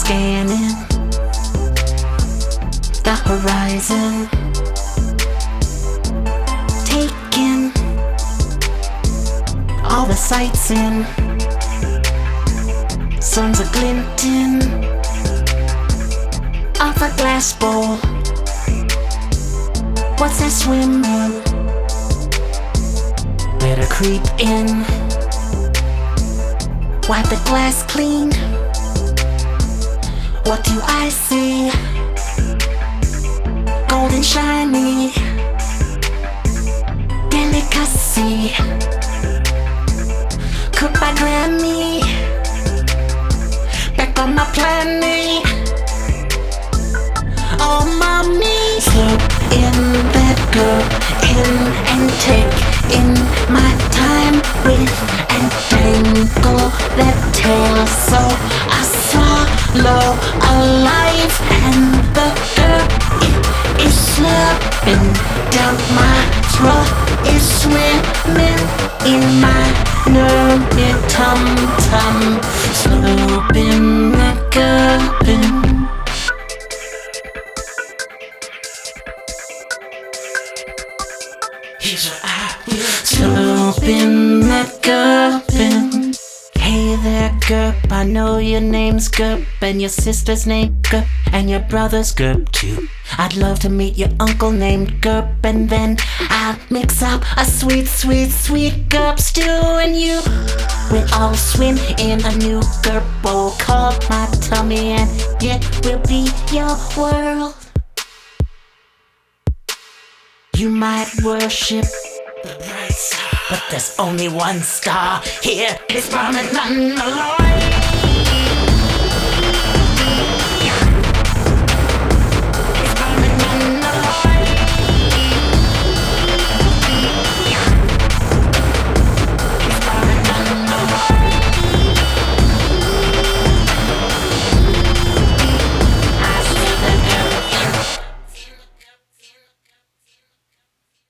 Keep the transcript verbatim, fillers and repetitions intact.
scanning the horizon, taking all the sights in. Suns are glinting off a glass bowl. What's that swimming? Better creep in, wipe the glass clean. What do I see? Gold and shiny delicacy, cooked by Grammy. Back on my planet. Oh, mommy, slip in that girl, in and take in my time with and tangle that tail. So I swallow alive, and the girl it is slipping down my throat, is swimming in my nervy tum tum, sloping that girl. Here's what I will sloping that Gurpin. Hey there, Gurp, I know your name's Gurp, and your sister's name Gurp, and your brother's Gurp too. I'd love to meet your uncle named Gurp, and then I'll mix up a sweet, sweet, sweet Gurp stew, and you we'll all swim in a new Gurp bowl called my tummy, and it will be your world. You might worship the bright side, but there's only one star here. It's burning none alive.